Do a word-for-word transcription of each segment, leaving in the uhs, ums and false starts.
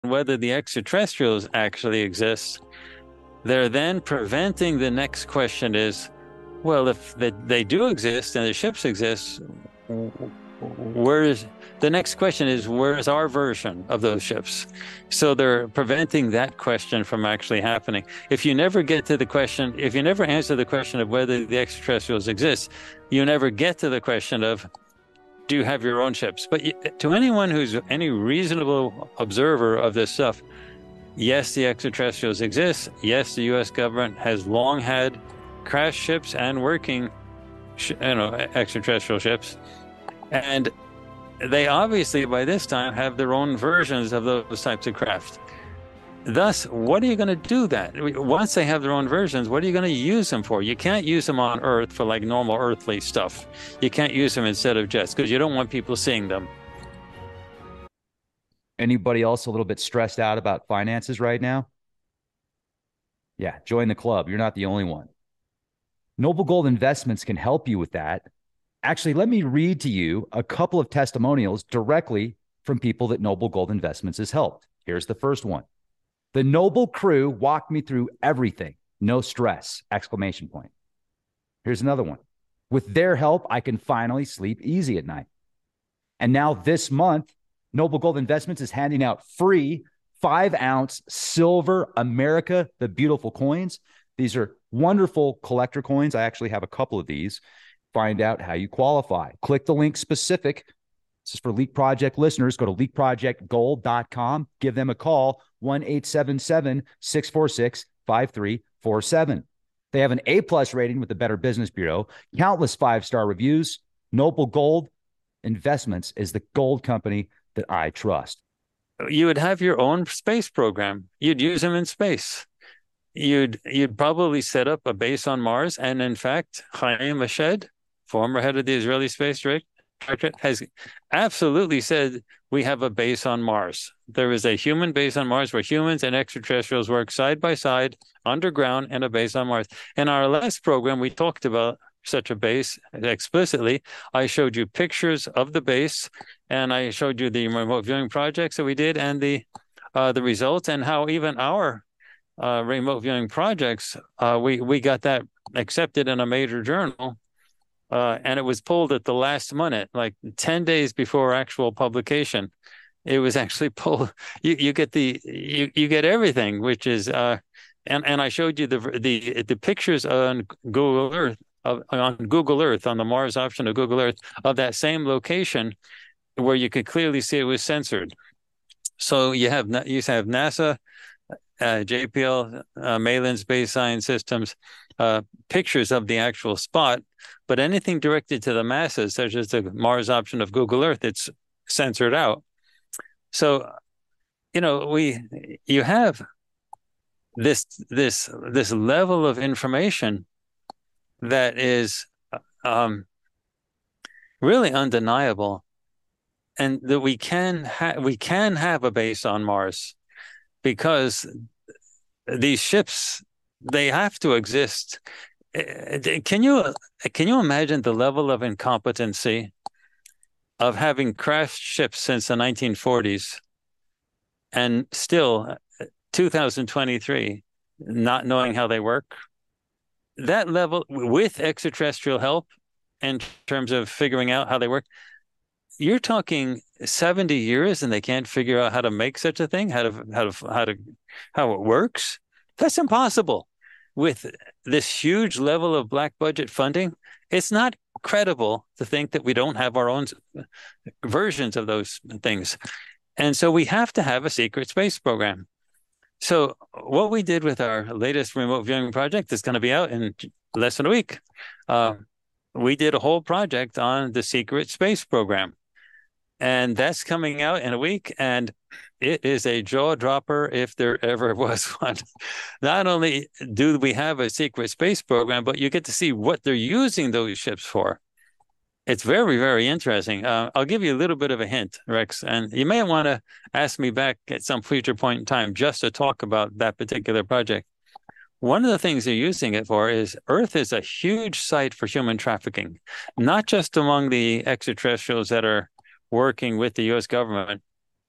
whether the extraterrestrials actually exist, they're then preventing the next question is, well, if they, they do exist and the ships exist, where's the next question is, where's our version of those ships? So they're preventing that question from actually happening. If you never get to the question, if you never answer the question of whether the extraterrestrials exist, you never get to the question of, do you have your own ships? But to anyone who's any reasonable observer of this stuff, yes, the extraterrestrials exist. Yes, the U S government has long had crashed ships and working, you know, extraterrestrial ships. And they obviously, by this time, have their own versions of those types of craft. Thus, what are you going to do that? Once they have their own versions, what are you going to use them for? You can't use them on Earth for like normal earthly stuff. You can't use them instead of jets because you don't want people seeing them. Anybody else a little bit stressed out about finances right now? Yeah, join the club. You're not the only one. Noble Gold Investments can help you with that. Actually, let me read to you a couple of testimonials directly from people that Noble Gold Investments has helped. Here's the first one. The Noble crew walked me through everything. No stress, exclamation point. Here's another one. With their help, I can finally sleep easy at night. And now this month, Noble Gold Investments is handing out free five ounce silver America the Beautiful coins. These are wonderful collector coins. I actually have a couple of these. Find out how you qualify. Click the link specific. This is for Leak Project listeners. Go to leak project gold dot com. Give them a call, one eight seven seven, six four six, five three four seven. They have an A-plus rating with the Better Business Bureau, countless five-star reviews. Noble Gold Investments is the gold company that I trust. You would have your own space program. You'd use them in space. You'd you'd probably set up a base on Mars. And in fact, Chaim Eshed, former head of the Israeli Space Directorate, has absolutely said we have a base on Mars. There is a human base on Mars where humans and extraterrestrials work side by side underground in a base on Mars. In our last program, we talked about such a base explicitly. I showed you pictures of the base, and I showed you the remote viewing projects that we did and the uh, the results, and how even our uh, remote viewing projects, uh, we we got that accepted in a major journal. Uh, and it was pulled at the last minute, like ten days before actual publication. It was actually pulled. You, you get the you, you get everything, which is uh, and and I showed you the the the pictures on Google Earth of, on Google Earth on the Mars option of Google Earth of that same location where you could clearly see it was censored. So you have you have NASA, uh, J P L, uh, Malin Space Science Systems, uh, pictures of the actual spot. But anything directed to the masses, such as the Mars option of Google Earth, it's censored out. So, you know, we you have this this this level of information that is um, really undeniable, and that we can ha- we can have a base on Mars because these ships, they have to exist. Can you can you imagine the level of incompetency of having crashed ships since the nineteen forties and still two thousand twenty-three not knowing how they work? That level, with extraterrestrial help in terms of figuring out how they work, you're talking seventy years and they can't figure out how to make such a thing, how to how to how to how it works. That's impossible. With this huge level of black budget funding, it's not credible to think that we don't have our own versions of those things. And so we have to have a secret space program. So what we did with our latest remote viewing project is going to be out in less than a week. Uh, we did a whole project on the secret space program. And that's coming out in a week. And it is a jaw dropper if there ever was one. Not only do we have a secret space program, but you get to see what they're using those ships for. It's very, very interesting. Uh, I'll give you a little bit of a hint, Rex, and you may want to ask me back at some future point in time just to talk about that particular project. One of the things they're using it for is Earth is a huge site for human trafficking, not just among the extraterrestrials that are working with the U S government,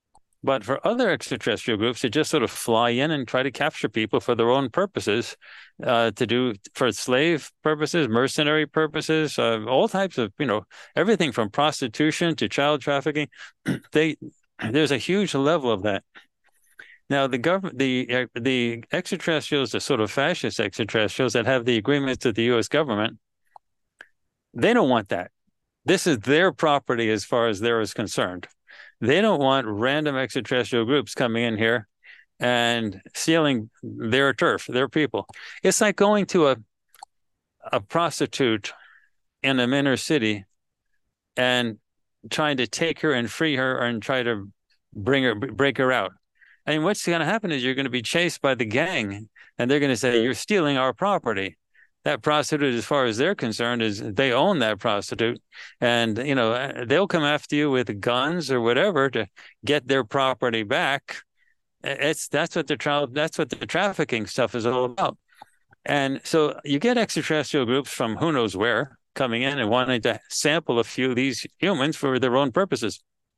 But for other extraterrestrial groups, they just sort of fly in and try to capture people for their own purposes, uh, to do for slave purposes, mercenary purposes, uh, all types of, you know, everything from prostitution to child trafficking. They there's a huge level of that. Now, the government, the uh, the extraterrestrials, the sort of fascist extraterrestrials that have the agreements with the U S government, they don't want that. This is their property as far as they're is concerned. They don't want random extraterrestrial groups coming in here and stealing their turf, their people. It's like going to a a prostitute in an inner city and trying to take her and free her and try to bring her, break her out. I mean, what's going to happen is you're going to be chased by the gang, and they're going to say, you're stealing our property. That prostitute, as far as they're concerned, is they own that prostitute. And, you know, they'll come after you with guns or whatever to get their property back. It's that's what the tra- that's what the trafficking stuff is all about. And so you get extraterrestrial groups from who knows where coming in and wanting to sample a few of these humans for their own purposes.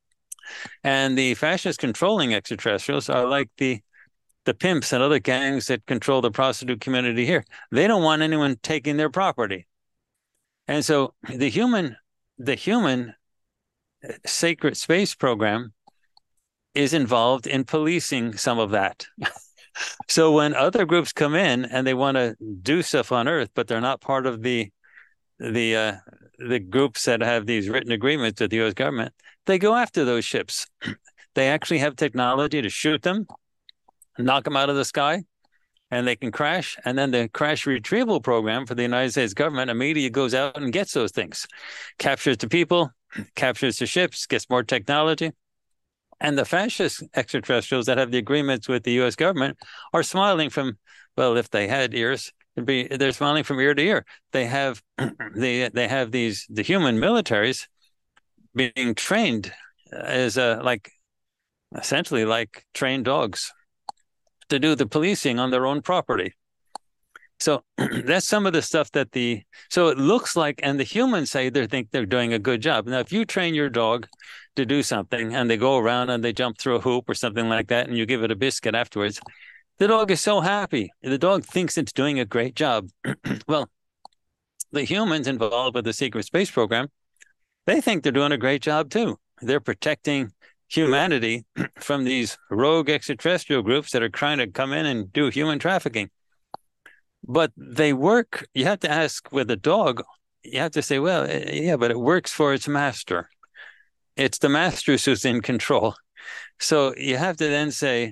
And the fascist controlling extraterrestrials are like the the pimps and other gangs that control the prostitute community here. They don't want anyone taking their property. And so the human, the human sacred space program is involved in policing some of that. So when other groups come in and they want to do stuff on Earth, but they're not part of the the uh, the groups that have these written agreements with the U S government, they go after those ships. They actually have technology to shoot them, knock them out of the sky, and they can crash. And then the crash retrieval program for the United States government immediately goes out and gets those things, captures the people, captures the ships, gets more technology. And the fascist extraterrestrials that have the agreements with the U S government are smiling from, well, if they had ears, it'd be, they're smiling from ear to ear. They have they they have these the human militaries being trained as a like essentially like trained dogs to do the policing on their own property. So that's some of the stuff that the, so it looks like, and the humans say they think they're doing a good job. Now, if you train your dog to do something and they go around and they jump through a hoop or something like that, and you give it a biscuit afterwards, the dog is so happy. The dog thinks it's doing a great job. Well, the humans involved with the secret space program, they think they're doing a great job too. They're protecting humanity from these rogue extraterrestrial groups that are trying to come in and do human trafficking. But they work, you have to ask with a dog, you have to say, well, yeah, but it works for its master. It's the master who's in control. So you have to then say,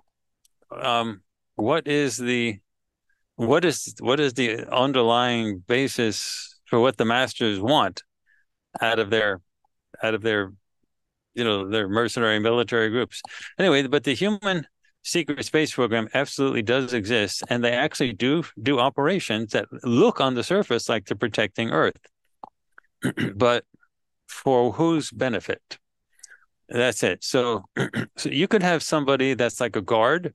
um, what is the what is what is the underlying basis for what the masters want out of their out of their you know their mercenary military groups? Anyway, but the human secret space program absolutely does exist, and they actually do do operations that look on the surface like they're protecting Earth. But for whose benefit? That's it. So, so you could have somebody that's like a guard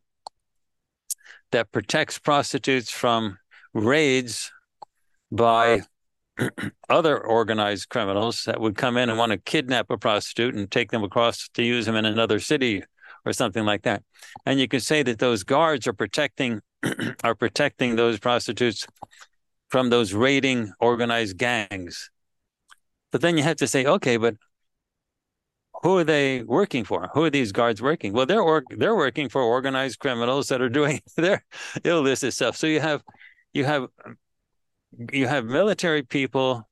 that protects prostitutes from raids by other organized criminals that would come in and want to kidnap a prostitute and take them across to use them in another city or something like that. And you could say that those guards are protecting are protecting those prostitutes from those raiding organized gangs. But then you have to say, okay, but who are they working for? Who are these guards working? Well, they're or, they're working for organized criminals that are doing their illicit stuff. So you have you have you have military people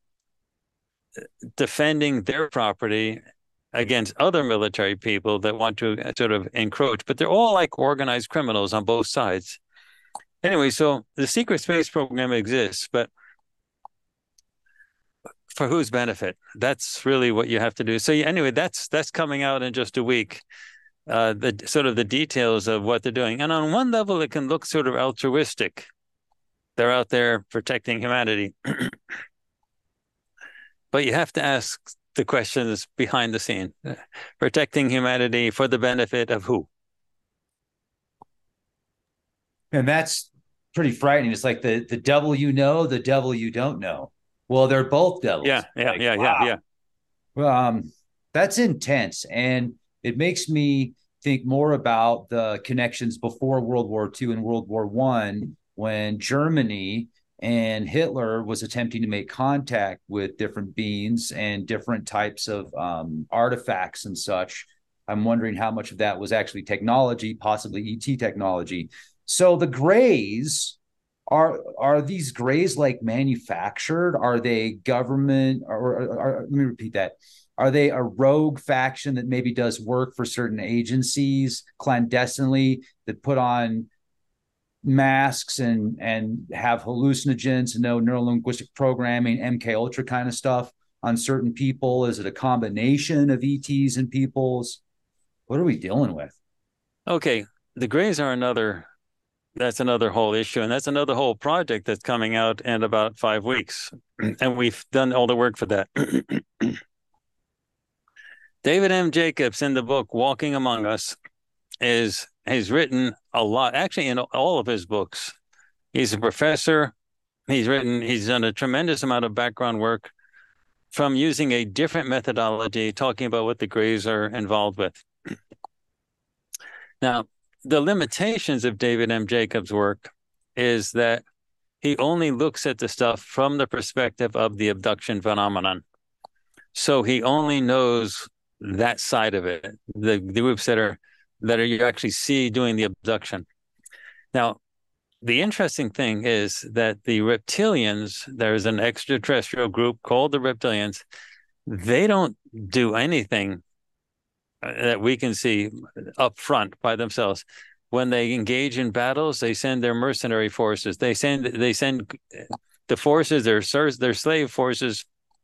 defending their property against other military people that want to sort of encroach, but they're all like organized criminals on both sides. Anyway, so the secret space program exists, but for whose benefit? That's really what you have to do. So anyway, that's that's coming out in just a week. Uh, the sort of the details of what they're doing, and on one level, it can look sort of altruistic. They're out there protecting humanity, but you have to ask the questions behind the scene. Protecting humanity for the benefit of who? And that's pretty frightening. It's like the the devil you know, the devil you don't know. Well, they're both devils. Yeah, yeah, like, yeah, wow. yeah, yeah. Well, um, that's intense. And it makes me think more about the connections before World War Two and World War One, when Germany and Hitler was attempting to make contact with different beings and different types of um, artifacts and such. I'm wondering how much of that was actually technology, possibly E T technology. So the Greys, are are these Greys like manufactured? Are they government? Or, or, or let me repeat that. Are they a rogue faction that maybe does work for certain agencies clandestinely, that put on masks and and have hallucinogens and no neurolinguistic programming, M K Ultra kind of stuff on certain people? Is it a combination of E Ts and peoples? What are we dealing with? Okay, the Greys are another, that's another whole issue, and that's another whole project that's coming out in about five weeks. And we've done all the work for that. David M. Jacobs, in the book Walking Among Us, is he's written a lot, actually in all of his books. He's a professor. He's written, he's done a tremendous amount of background work from using a different methodology, talking about what the Greys are involved with. Now, the limitations of David M. Jacobs' work is that he only looks at the stuff from the perspective of the abduction phenomenon. So he only knows that side of it, the, the groups that are that are you actually see doing the abduction. Now, the interesting thing is that the reptilians, there's an extraterrestrial group called the reptilians. They don't do anything that we can see up front by themselves. When they engage in battles, they send their mercenary forces. They send they send the forces, their their slave forces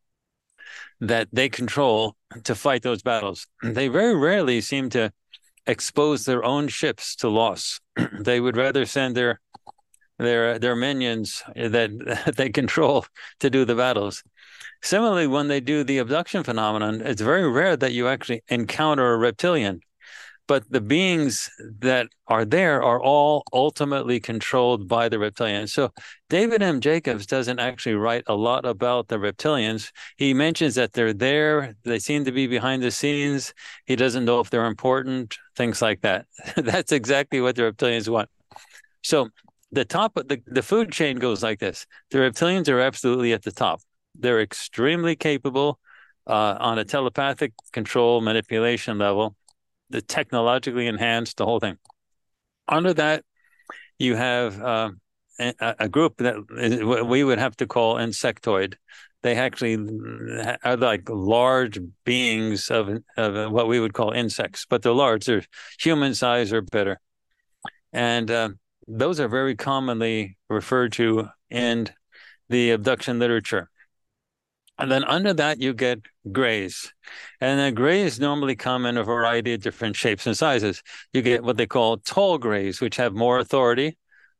that they control to fight those battles. They very rarely seem to expose their own ships to loss. They would rather send their their their minions that they control to do the battles. Similarly, when they do the abduction phenomenon, it's very rare that you actually encounter a reptilian. But the beings that are there are all ultimately controlled by the reptilians. So David M. Jacobs doesn't actually write a lot about the reptilians. He mentions that they're there. They seem to be behind the scenes. He doesn't know if they're important, things like that. That's exactly what the reptilians want. So the top of the, the food chain goes like this. The reptilians are absolutely at the top. They're extremely capable uh, on a telepathic control manipulation level, the technologically enhanced, the whole thing. Under that, you have uh, a, a group that is, we would have to call insectoid. They actually are like large beings of, of what we would call insects, but they're large. They're human size or better. And uh, those are very commonly referred to in the abduction literature. And then under that, you get Greys. And the Greys normally come in a variety of different shapes and sizes. You get what they call tall Greys, which have more authority.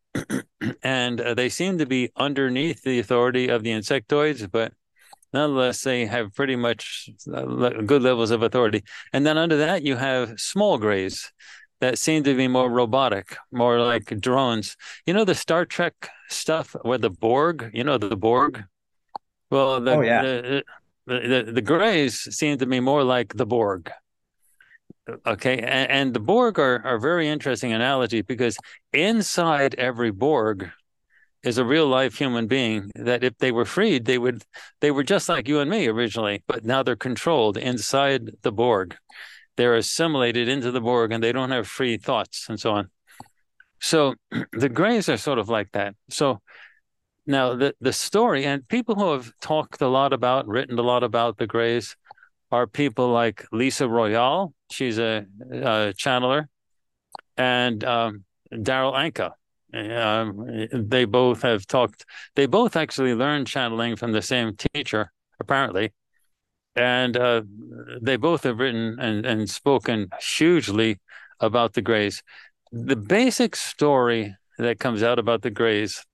And uh, they seem to be underneath the authority of the insectoids, but nonetheless, they have pretty much uh, good levels of authority. And then under that, you have small Greys that seem to be more robotic, more like drones. You know, the Star Trek stuff where the Borg, you know, the Borg? Well, the, Oh yeah. the, the, the, the Greys seem to be more like the Borg. Okay. And, and the Borg are, are a very interesting analogy because inside every Borg is a real life human being that if they were freed, they would, they were just like you and me originally, but now they're controlled inside the Borg. They're assimilated into the Borg and they don't have free thoughts and so on. So the Greys are sort of like that. So now, the, the story, and people who have talked a lot about, written a lot about the Greys are people like Lisa Royale. She's a, a channeler. And um, Daryl Anka. Um, they both have talked, they both actually learned channeling from the same teacher, apparently. And uh, they both have written and, and spoken hugely about the Greys. The basic story that comes out about the Greys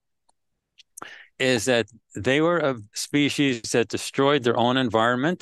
is that they were a species that destroyed their own environment.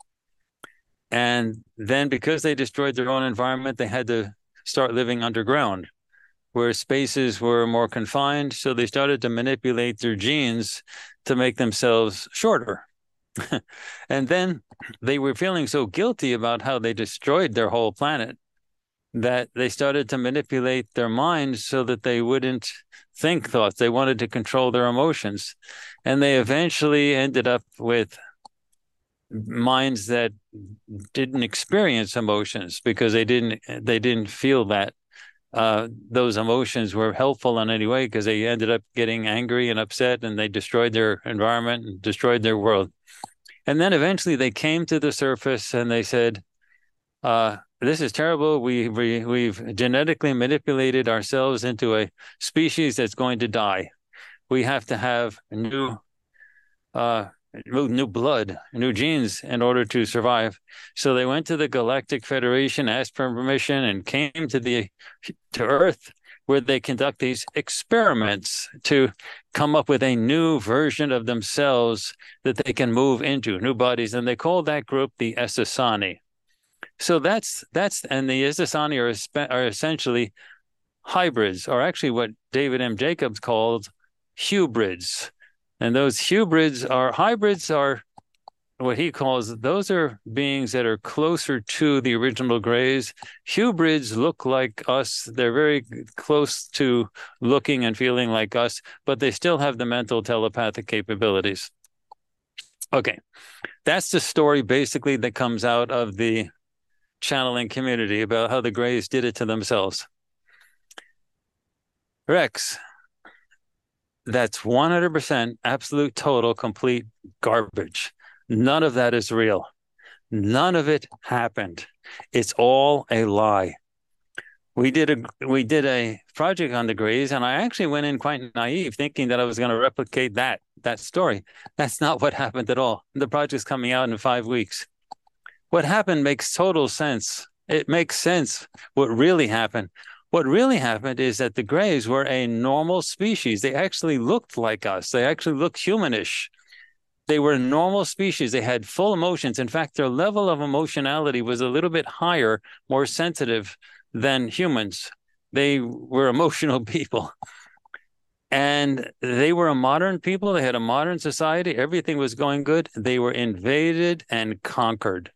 And then because they destroyed their own environment, they had to start living underground where spaces were more confined. So they started to manipulate their genes to make themselves shorter. And then they were feeling so guilty about how they destroyed their whole planet that they started to manipulate their minds so that they wouldn't think thoughts. They wanted to control their emotions. And they eventually ended up with minds that didn't experience emotions because they didn't they didn't feel that uh, those emotions were helpful in any way, because they ended up getting angry and upset, and they destroyed their environment and destroyed their world. And then eventually they came to the surface and they said, uh, this is terrible. We, we, we've genetically manipulated ourselves into a species that's going to die. We have to have new, uh, new blood, new genes in order to survive. So they went to the Galactic Federation, asked for permission, and came to the to Earth, where they conduct these experiments to come up with a new version of themselves that they can move into, new bodies. And they call that group the Essassani. So that's, that's and the Essassani are, are essentially hybrids, or actually what David M. Jacobs called hybrids. And those hybrids are, hybrids are what he calls, those are beings that are closer to the original Greys. Hybrids look like us. They're very close to looking and feeling like us, but they still have the mental telepathic capabilities. Okay, that's the story basically that comes out of the channeling community about how the Greys did it to themselves. Rex, that's one hundred percent absolute, total, complete garbage. None of that is real. None of it happened. It's all a lie. We did a we did a project on the Greys, and I actually went in quite naive, thinking that I was going to replicate that that story. That's not what happened at all. The project's coming out in five weeks. What happened makes total sense. It makes sense what really happened. What really happened is that the Greys were a normal species. They actually looked like us. They actually looked humanish. They were a normal species. They had full emotions. In fact, their level of emotionality was a little bit higher, more sensitive than humans. They were emotional people. And they were a modern people. They had a modern society. Everything was going good. They were invaded and conquered.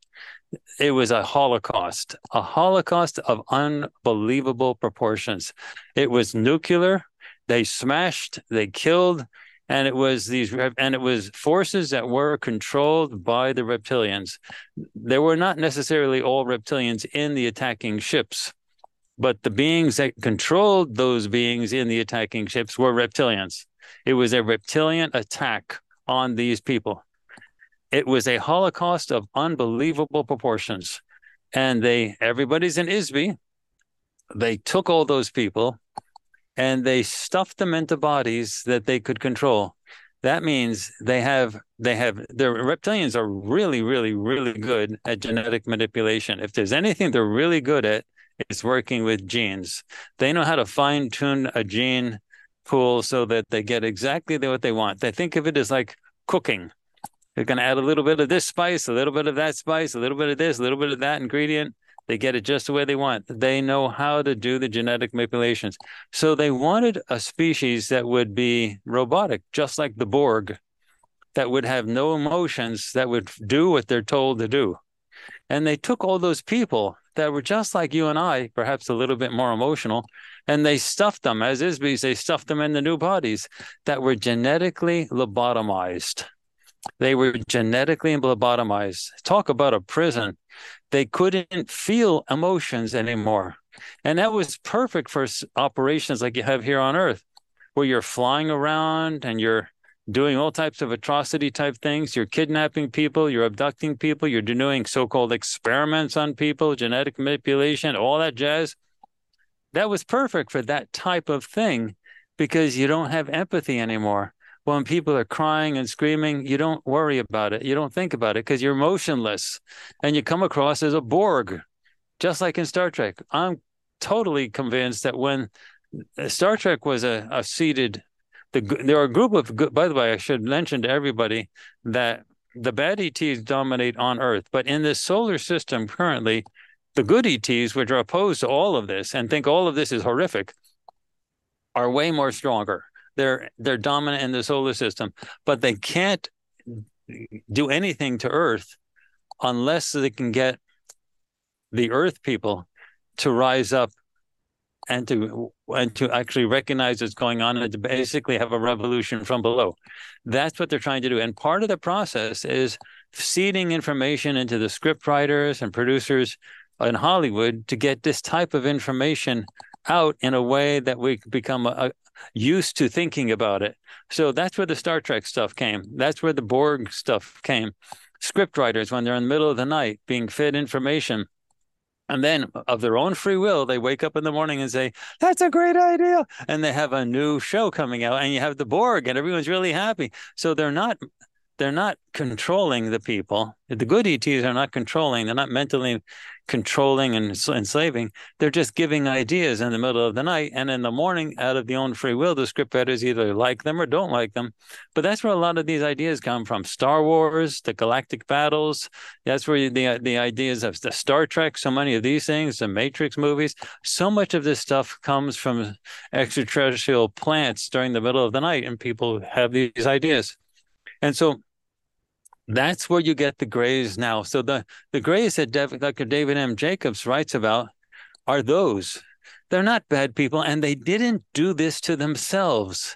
It was a Holocaust, a Holocaust of unbelievable proportions. It was nuclear. They smashed, they killed, and it was these, and it was forces that were controlled by the reptilians. There were not necessarily all reptilians in the attacking ships, but the beings that controlled those beings in the attacking ships were reptilians. It was a reptilian attack on these people. It was a Holocaust of unbelievable proportions. And they, everybody's in Isby. They took all those people and they stuffed them into bodies that they could control. That means they have, they have, the reptilians are really, really, really good at genetic manipulation. If there's anything they're really good at, it's working with genes. They know how to fine tune a gene pool so that they get exactly what they want. They think of it as like cooking. They're going to add a little bit of this spice, a little bit of that spice, a little bit of this, a little bit of that ingredient. They get it just the way they want. They know how to do the genetic manipulations. So they wanted a species that would be robotic, just like the Borg, that would have no emotions, that would do what they're told to do. And they took all those people that were just like you and I, perhaps a little bit more emotional, and they stuffed them, as Isbys, they stuffed them in the new bodies that were genetically lobotomized. They were genetically lobotomized. Talk about a prison. They couldn't feel emotions anymore. And that was perfect for operations like you have here on Earth, where you're flying around and you're doing all types of atrocity type things. You're kidnapping people, you're abducting people, you're doing so-called experiments on people, genetic manipulation, all that jazz. That was perfect for that type of thing because you don't have empathy anymore. When people are crying and screaming, you don't worry about it. You don't think about it because you're motionless and you come across as a Borg, just like in Star Trek. I'm totally convinced that when Star Trek was a, a seeded, the, there are a group of, by the way, I should mention to everybody that the bad E Ts dominate on Earth, but in this solar system currently, the good E Ts, which are opposed to all of this and think all of this is horrific, are way more stronger. They're they're dominant in the solar system, but they can't do anything to Earth unless they can get the Earth people to rise up and to and to actually recognize what's going on and to basically have a revolution from below. That's what they're trying to do. And part of the process is seeding information into the script writers and producers in Hollywood to get this type of information out in a way that we become a, a, used to thinking about it. So that's where the Star Trek stuff came. That's where the Borg stuff came. Script writers, when they're in the middle of the night being fed information, and then of their own free will, they wake up in the morning and say, that's a great idea. And they have a new show coming out, and you have the Borg, and everyone's really happy. So they're not they're not controlling the people. The good E Ts are not controlling. They're not mentally controlling and enslaving. They're just giving ideas in the middle of the night. And in the morning, out of their own free will, the script writers either like them or don't like them. But that's where a lot of these ideas come from. Star Wars, the galactic battles. That's where the, the ideas of the Star Trek, so many of these things, the Matrix movies. So much of this stuff comes from extraterrestrial plants during the middle of the night, and people have these ideas. And so that's where you get the grays now. So the, the grays that Dev, Doctor David M. Jacobs writes about are those. They're not bad people, and they didn't do this to themselves.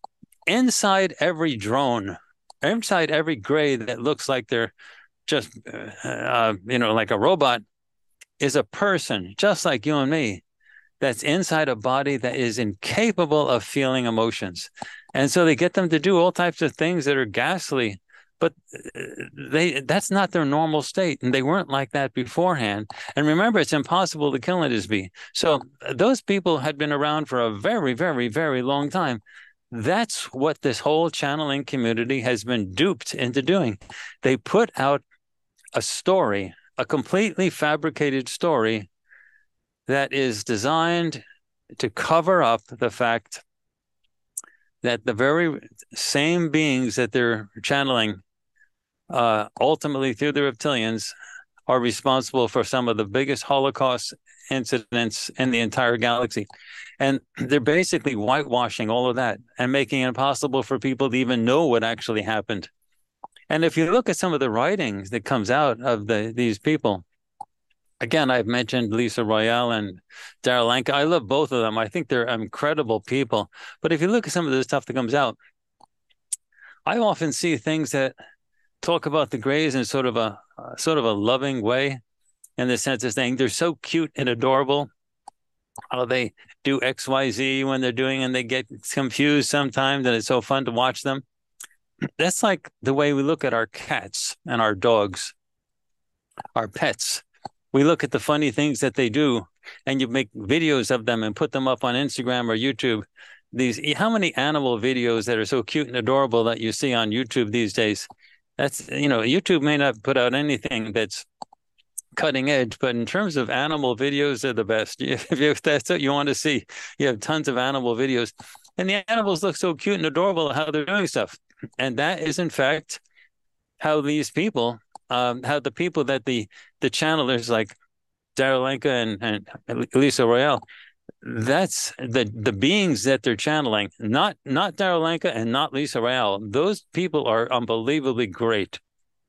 Inside every drone, inside every gray that looks like they're just, uh, you know, like a robot, is a person, just like you and me, that's inside a body that is incapable of feeling emotions. And so they get them to do all types of things that are ghastly, but they that's not their normal state, and they weren't like that beforehand. And remember, it's impossible to kill an I S B. So those people had been around for a very, very, very long time. That's what this whole channeling community has been duped into doing. They put out a story, a completely fabricated story that is designed to cover up the fact that the very same beings that they're channeling uh, ultimately through the reptilians are responsible for some of the biggest Holocaust incidents in the entire galaxy. And they're basically whitewashing all of that and making it impossible for people to even know what actually happened. And if you look at some of the writings that comes out of the these people, again, I've mentioned Lisa Royale and Darryl Anka. I love both of them. I think they're incredible people. But if you look at some of the stuff that comes out, I often see things that talk about the grays in sort of a uh, sort of a loving way, in the sense of saying they're so cute and adorable. How they do X Y Z when they're doing, and they get confused sometimes, and it's so fun to watch them. That's like the way we look at our cats and our dogs, our pets. We look at the funny things that they do, and you make videos of them and put them up on Instagram or YouTube. These, how many animal videos that are so cute and adorable that you see on YouTube these days? That's, you know, YouTube may not put out anything that's cutting edge, but in terms of animal videos, they're the best. If, if that's what you want to see, you have tons of animal videos, and the animals look so cute and adorable how they're doing stuff. And that is, in fact, how these people, um, how the people that the the channelers like Darryl Anka and, and Lisa Royale, that's the the beings that they're channeling, not not Darryl Anka and not Lisa Royale. Those people are unbelievably great.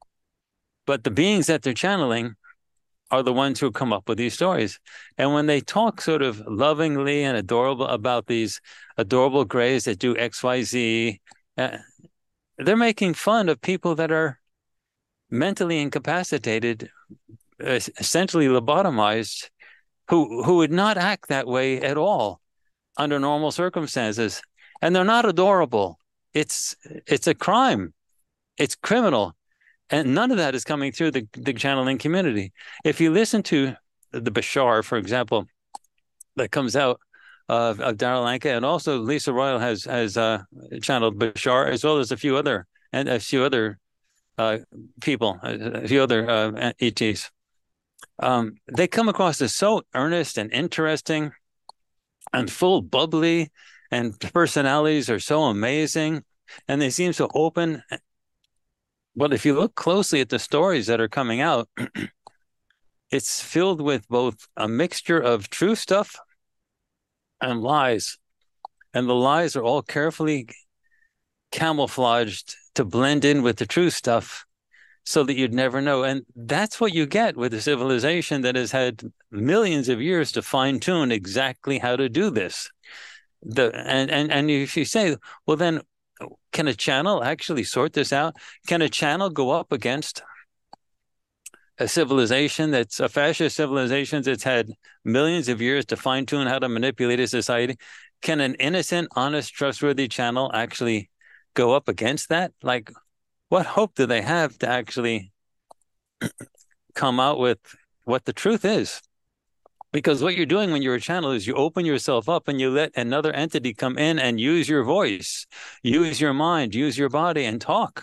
But the beings that they're channeling are the ones who come up with these stories. And when they talk sort of lovingly and adorable about these adorable grays that do X Y Z, uh, they're making fun of people that are mentally incapacitated, essentially lobotomized, who who would not act that way at all under normal circumstances. And they're not adorable. It's it's a crime. It's criminal. And none of that is coming through the, the channeling community. If you listen to the Bashar, for example, that comes out of, of Darryl Anka, and also Lisa Royale has has uh, channeled Bashar, as well as a few other and a few other uh, people, a few other uh, E Ts. Um, they come across as so earnest and interesting and full bubbly, and personalities are so amazing, and they seem so open. But if you look closely at the stories that are coming out, it's filled with both a mixture of true stuff and lies. And the lies are all carefully camouflaged to blend in with the true stuff so that you'd never know. And that's what you get with a civilization that has had millions of years to fine tune exactly how to do this. The and and and if you say, well, then can a channel actually sort this out? Can a channel go up against a civilization that's a fascist civilization that's had millions of years to fine tune how to manipulate a society? Can an innocent, honest, trustworthy channel actually go up against that? Like, what hope do they have to actually come out with what the truth is? Because what you're doing when you're a channel is you open yourself up and you let another entity come in and use your voice, use your mind, use your body, and talk.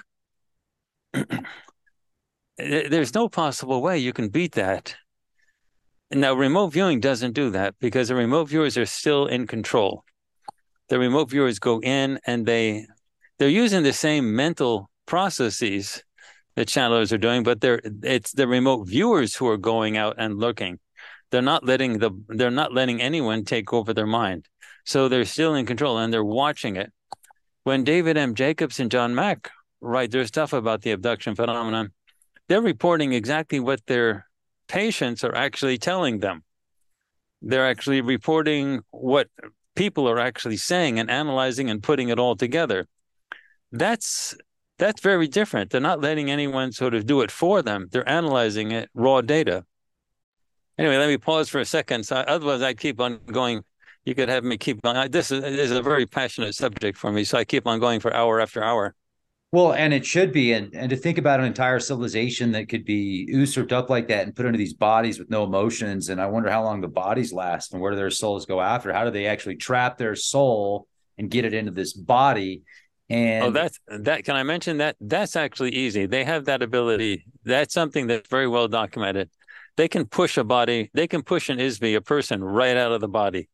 There's no possible way you can beat that. Now, remote viewing doesn't do that because the remote viewers are still in control. The remote viewers go in and they, they're using the same mental processes that channelers are doing, but they're it's the remote viewers who are going out and looking. They're not letting the they're not letting anyone take over their mind. So they're still in control and they're watching it. When David M. Jacobs and John Mack write their stuff about the abduction phenomenon, they're reporting exactly what their patients are actually telling them. They're actually reporting what people are actually saying and analyzing and putting it all together. That's that's very different. They're not letting anyone sort of do it for them. They're analyzing it, raw data. Anyway, let me pause for a second. So otherwise, I'd keep on going. You could have me keep on. This is, is a very passionate subject for me, so I keep on going for hour after hour. Well, and it should be. And, and to think about an entire civilization that could be usurped up like that and put into these bodies with no emotions. And I wonder how long the bodies last and where do their souls go after? How do they actually trap their soul and get it into this body? And oh, that's that. Can I mention that? That's actually easy. They have that ability. That's something that's very well documented. They can push a body, they can push an I S B, a person, right out of the body.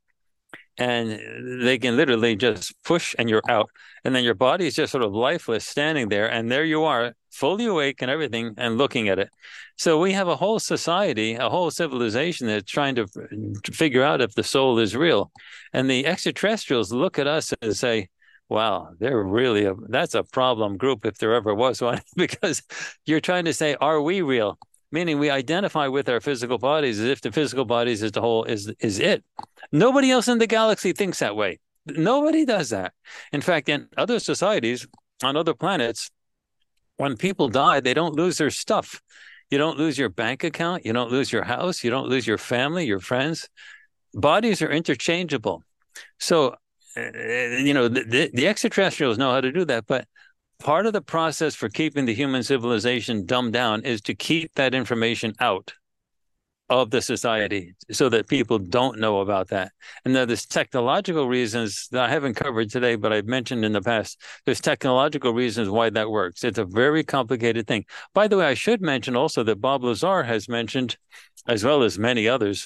And they can literally just push and you're out. And then your body is just sort of lifeless standing there. And there you are, fully awake and everything and looking at it. So we have a whole society, a whole civilization that's trying to figure out if the soul is real. And the extraterrestrials look at us and say, wow, they're really, a, that's a problem group if there ever was one, because you're trying to say, are we real? Meaning we identify with our physical bodies as if the physical bodies is the whole is is it. Nobody else in the galaxy thinks that way. Nobody does that. In fact, in other societies on other planets, when people die, they don't lose their stuff. You don't lose your bank account. You don't lose your house. You don't lose your family, your friends. Bodies are interchangeable. So, uh, you know, the, the extraterrestrials know how to do that, but part of the process for keeping the human civilization dumbed down is to keep that information out of the society so that people don't know about that. And now there's technological reasons that I haven't covered today, but I've mentioned in the past. There's technological reasons why that works. It's a very complicated thing. By the way, I should mention also that Bob Lazar has mentioned, as well as many others,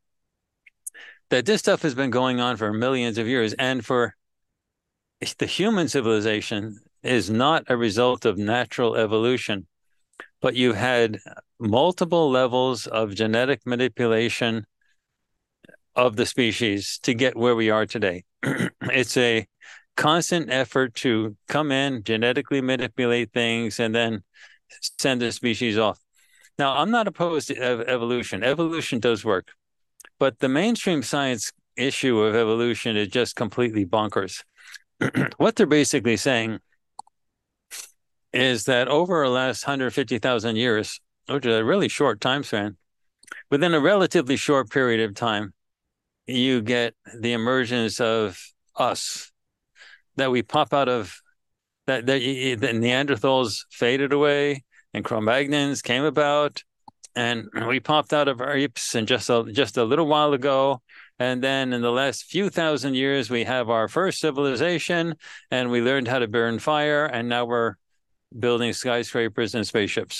that this stuff has been going on for millions of years. And for the human civilization is not a result of natural evolution, but you had multiple levels of genetic manipulation of the species to get where we are today. It's a constant effort to come in, genetically manipulate things, and then send the species off. Now, I'm not opposed to ev- evolution. Evolution does work, but the mainstream science issue of evolution is just completely bonkers. What they're basically saying is that over the last one hundred fifty thousand years, which is a really short time span, within a relatively short period of time, you get the emergence of us, that we pop out of, that, that the Neanderthals faded away and Cro-Magnons came about, and we popped out of our apes and just a, just a little while ago. And then in the last few thousand years, we have our first civilization and we learned how to burn fire. And now we're building skyscrapers and spaceships.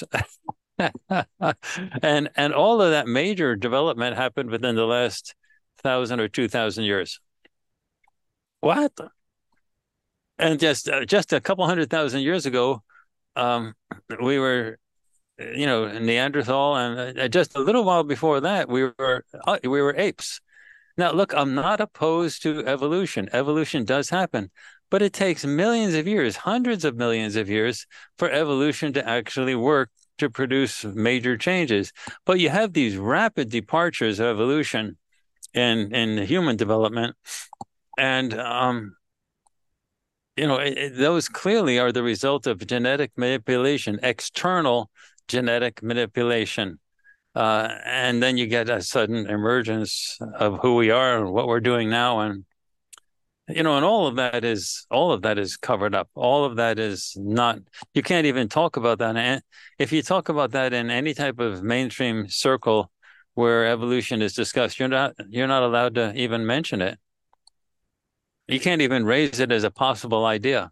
and and all of that major development happened within the last thousand or two thousand years. What? And just uh, just a couple hundred thousand years ago, um, we were, you know, Neanderthal, and uh, just a little while before that, we were uh, we were apes. Now, look, I'm not opposed to evolution. Evolution does happen, But it takes millions of years, hundreds of millions of years for evolution to actually work to produce major changes. But you have these rapid departures of evolution in, in human development. And, um, you know, it, it, those clearly are the result of genetic manipulation, external genetic manipulation. Uh, and then you get a sudden emergence of who we are and what we're doing now. And, you know, and all of that is, all of that is covered up. All of that is not, you can't even talk about that. And if you talk about that in any type of mainstream circle where evolution is discussed, you're not, you're not allowed to even mention it. You can't even raise it as a possible idea.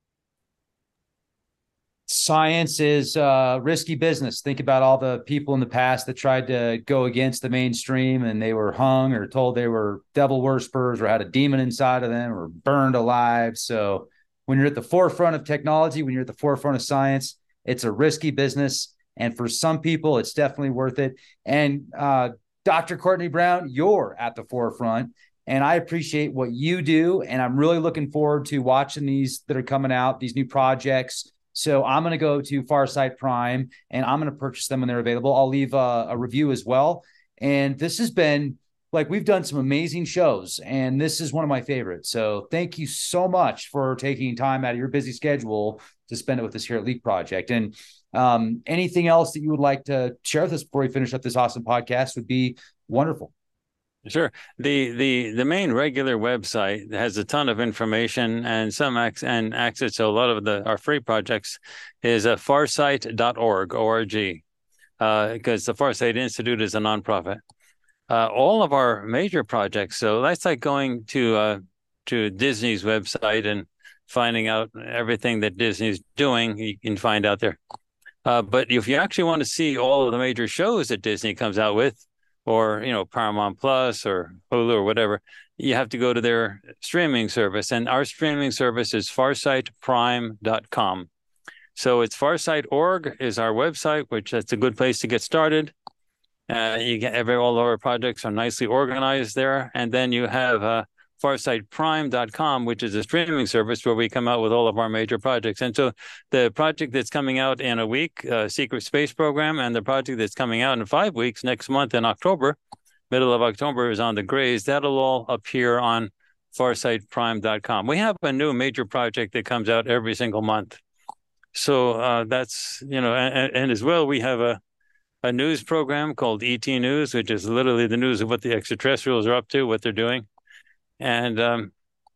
Science is uh, risky business. Think about all the people in the past that tried to go against the mainstream and they were hung or told they were devil worshippers or had a demon inside of them or burned alive. So when you're at the forefront of technology, when you're at the forefront of science, it's a risky business. And for some people, it's definitely worth it. And uh, Doctor Courtney Brown, you're at the forefront. And I appreciate what you do. And I'm really looking forward to watching these that are coming out, these new projects. So I'm going to go to Farsight Prime and I'm going to purchase them when they're available. I'll leave a, a review as well. And this has been like, we've done some amazing shows and this is one of my favorites. So thank you so much for taking time out of your busy schedule to spend it with us here at Leak Project. And um, anything else that you would like to share with us before we finish up this awesome podcast would be wonderful. Sure. The the the main regular website has a ton of information and some ac- and access to a lot of the our free projects is uh, farsight dot org, O R G, uh, because the Farsight Institute is a nonprofit. Uh, all of our major projects, so that's like going to uh, to Disney's website and finding out everything that Disney's doing. You can find out there. Uh, but if you actually want to see all of the major shows that Disney comes out with, or, you know, Paramount Plus or Hulu or whatever, you have to go to their streaming service. And our streaming service is farsight prime dot com. So it's farsight dot org is our website, which that's a good place to get started. Uh, you get every, all of our projects are nicely organized there. And then you have uh, farsight prime dot com, which is a streaming service where we come out with all of our major projects. And so the project that's coming out in a week, uh, Secret Space Program, and the project that's coming out in five weeks next month in October, middle of October, is on the Greys. That'll all appear on farsight prime dot com. We have a new major project that comes out every single month. So uh, that's, you know, and, and as well, we have a a news program called E T News, which is literally the news of what the extraterrestrials are up to, what they're doing. And um,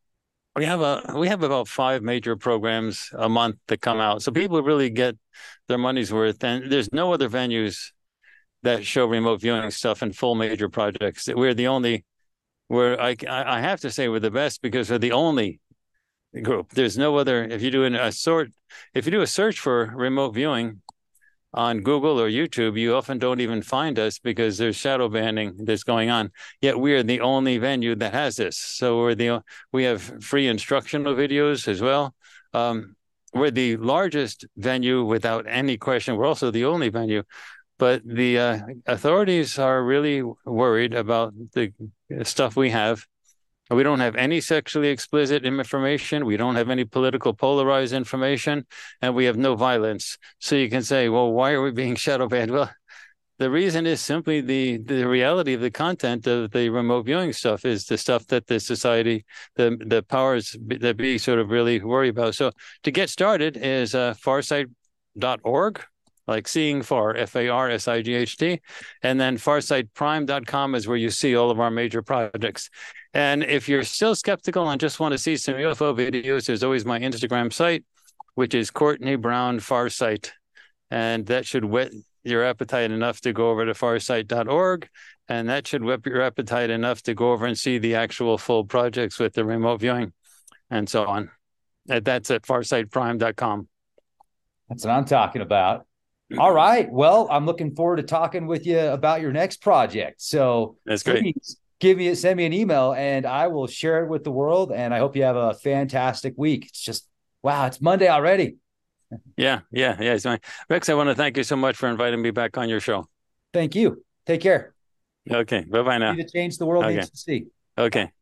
we have a we have about five major programs a month that come out, so people really get their money's worth. And there's no other venues that show remote viewing stuff and full major projects. We're the only. We're I I have to say we're the best because we're the only group. There's no other. If you do a sort, if you do a search for remote viewing on Google or YouTube, you often don't even find us because there's shadow banning that's going on. Yet we are the only venue that has this. So we're the we have free instructional videos as well. Um, we're the largest venue without any question. We're also the only venue, but the uh, authorities are really worried about the stuff we have. We don't have any sexually explicit information. We don't have any political polarized information, and we have no violence. So you can say, well, why are we being shadow banned? Well, the reason is simply the, the reality of the content of the remote viewing stuff is the stuff that the society, the, the powers that be sort of really worry about. So to get started is uh, farsight dot org. Like seeing far, F A R S I G H T. And then farsight prime dot com is where you see all of our major projects. And if you're still skeptical and just want to see some U F O videos, there's always my Instagram site, which is Courtney Brown Farsight. And that should whet your appetite enough to go over to farsight dot org. And that should whet your appetite enough to go over and see the actual full projects with the remote viewing and so on. And that's at farsight prime dot com. That's what I'm talking about. All right. Well, I'm looking forward to talking with you about your next project. So that's great. Please give me, send me an email and I will share it with the world. And I hope you have a fantastic week. It's just, wow, it's Monday already. Yeah, yeah, yeah. It's fine. Rex, I want to thank you so much for inviting me back on your show. Thank you. Take care. Okay. Bye-bye now. To change the world okay. needs to see. Okay.